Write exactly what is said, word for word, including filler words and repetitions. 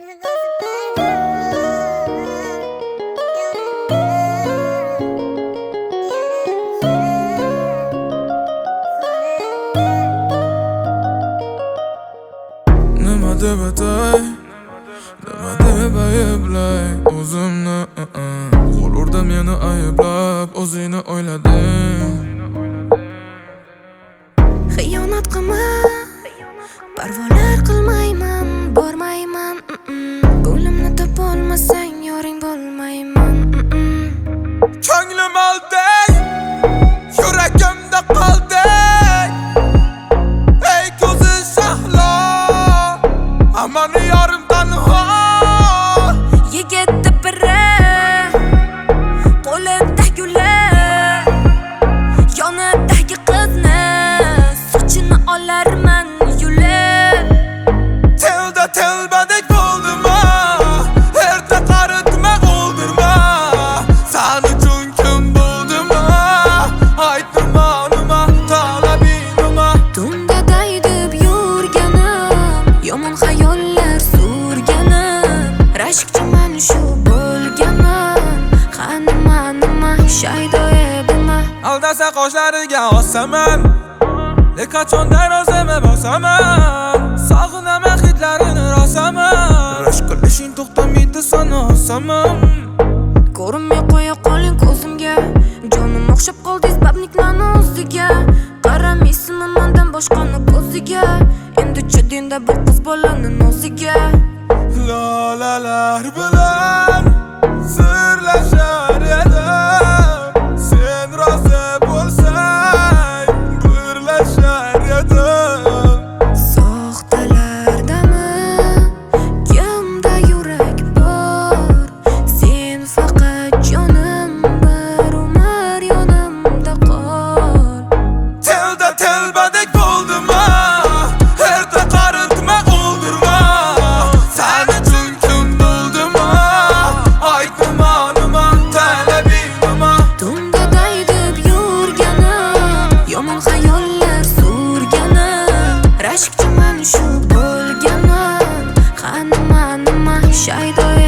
Nima deb atay, nima deb ayblay o'zimni. Qo'lurda meni ayblab o'zingni o'ylading. Xiyonat qilma, parvolar qilmayman, bormayman. Ko'nglimni topolmasang yoring bo'lmayman. Ko'nglim olding, yuragimda qolding. Ey ko'zi shahlo, aman yorim tanho. Yigitni biri qo'lida guli, yonidagi qizni sochini olarman yulib. Tilda tilbadek bo'ldimma, erta qaritma o'ldirma. Sen uchun kim bo'ldimma, aytma nima talabing nima. Tunda daydib yurganim, yomon xayollar surganim. Rashkchiman shu bo'lganim, qanima nima shaydo edimma. Aldasa qoshlariga osaman, qachondan o'zimni bosaman. Sog'inaman hidlarini rosaman. Rashk qilishing to'xtamaydi sana osaman. Ko'rinmay qo'ya qoling ko'zimga, jonim o'xshab qoldingiz babniklarni o'ziga. Qaramaysiz mendan boshqani ko'ziga, endi chidinda bu qiz bolani noziga. Lolalar bilan sirlashar edim, sen rozi bo'lsang birlashar edim. Soxtalardami kimda yurak bor, sen faqat jonim bir umr yonimda qol. Tilda tilbadek bo'ldimma, erta qaritma o'ldirma. Sen uchun kim bo'ldimma, aytma nima talabing nima. Tunda daydib yurganim, yomon xayollar surganim. Rashkchiman shu bo'lganim, qanima nima shaydo